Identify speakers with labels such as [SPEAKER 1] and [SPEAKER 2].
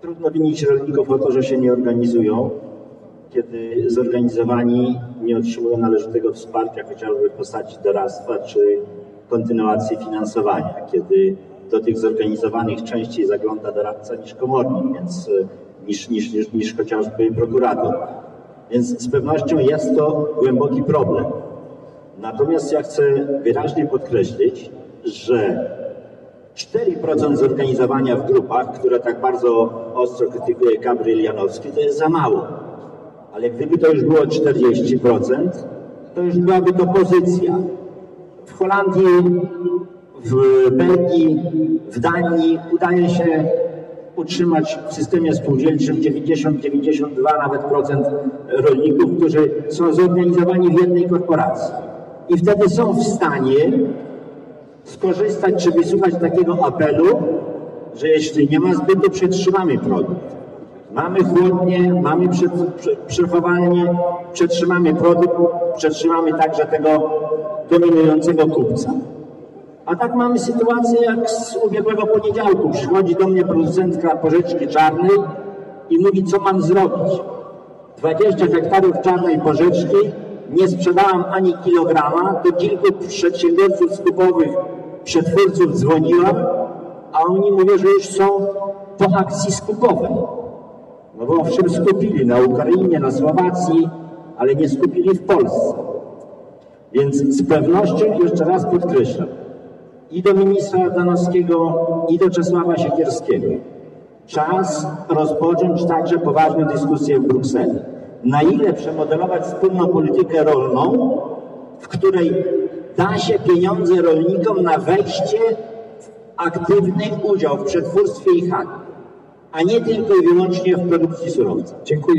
[SPEAKER 1] Trudno winić rolników o to, że się nie organizują, kiedy zorganizowani nie otrzymują należytego wsparcia, chociażby w postaci doradztwa czy kontynuacji finansowania, kiedy do tych zorganizowanych częściej zagląda doradca niż komornik, więc niż chociażby prokurator. Więc z pewnością jest to głęboki problem. Natomiast ja chcę wyraźnie podkreślić, że 4% zorganizowania w grupach, które tak bardzo ostro krytykuje Gabriel Janowski, to jest za mało. Ale gdyby to już było 40%, to już byłaby to pozycja. W Holandii, w Belgii, w Danii udaje się utrzymać w systemie spółdzielczym 90-92 nawet procent rolników, którzy są zorganizowani w jednej korporacji. I wtedy są w stanie skorzystać czy wysłuchać takiego apelu, że jeśli nie ma zbytu, przetrzymamy produkt. Mamy chłodnie, mamy przechowalnie, przetrzymamy produkt, przetrzymamy także tego dominującego kupca. A tak mamy sytuację jak z ubiegłego poniedziałku. Przychodzi do mnie producentka porzeczki czarnej i mówi, co mam zrobić. 20 hektarów czarnej porzeczki, nie sprzedałam ani kilograma, do kilku przedsiębiorców skupowych, przetwórców dzwoniłam, a oni mówią, że już są po akcji skupowej. No bo owszem skupili na Ukrainie, na Słowacji, ale nie skupili w Polsce. Więc z pewnością, jeszcze raz podkreślam, i do ministra Ardanowskiego, i do Czesława Siekierskiego, czas rozpocząć także poważną dyskusję w Brukseli. Na ile przemodelować wspólną politykę rolną, w której da się pieniądze rolnikom na wejście w aktywny udział w przetwórstwie i handlu, a nie tylko i wyłącznie w produkcji surowca.
[SPEAKER 2] Dziękuję.